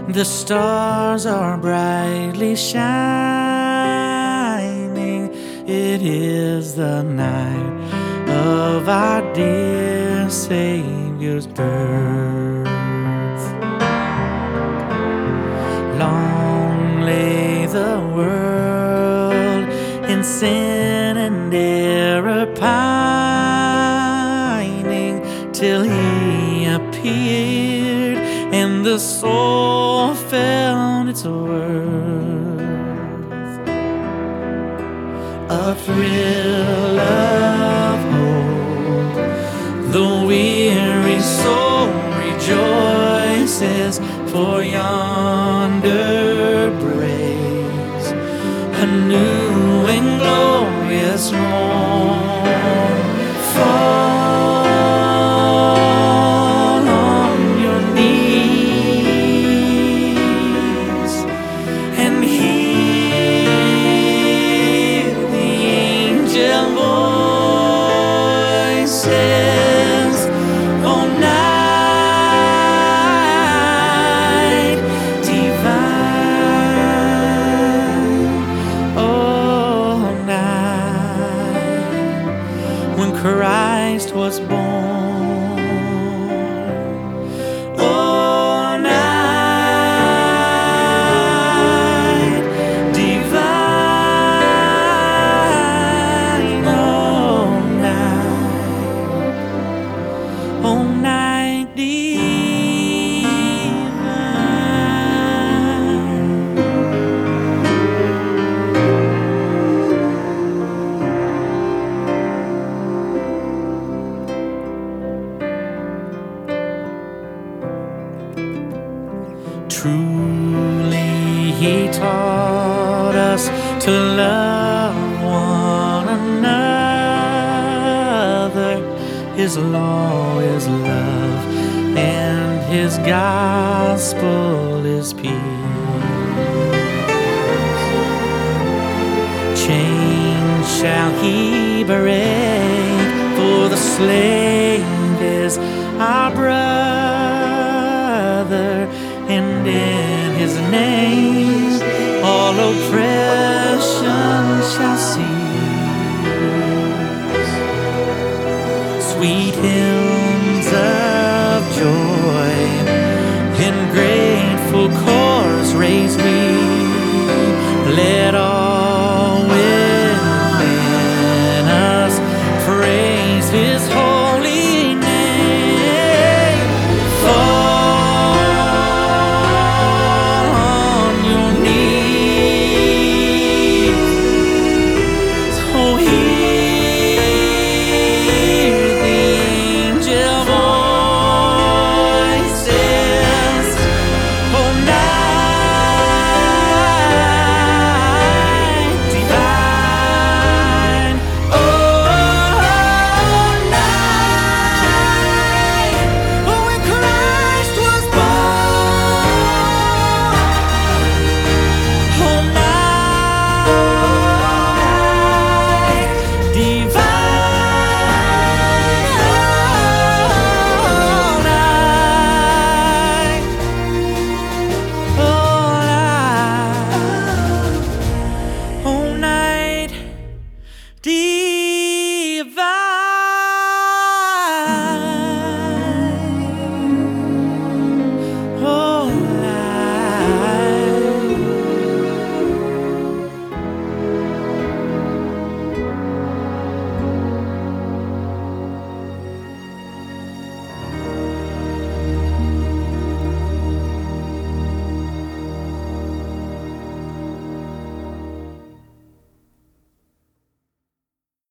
The stars are brightly shining. It is the night of our dear Savior's birth. Long lay the world in sin and error pining, till He appeared and the soul found its worth. A thrill of hope, the weary soul rejoices, for yonder breaks a new and glorious morn. Fall on your knees and hear the angel voices. Oh, night divine, oh, night when Christ was born. Oh, night divine, oh, night, oh, night divine. Truly He taught us to love one another. His law is love and His gospel is peace. Chains shall He break, for the slave is our brother, and in His name all oppression shall cease.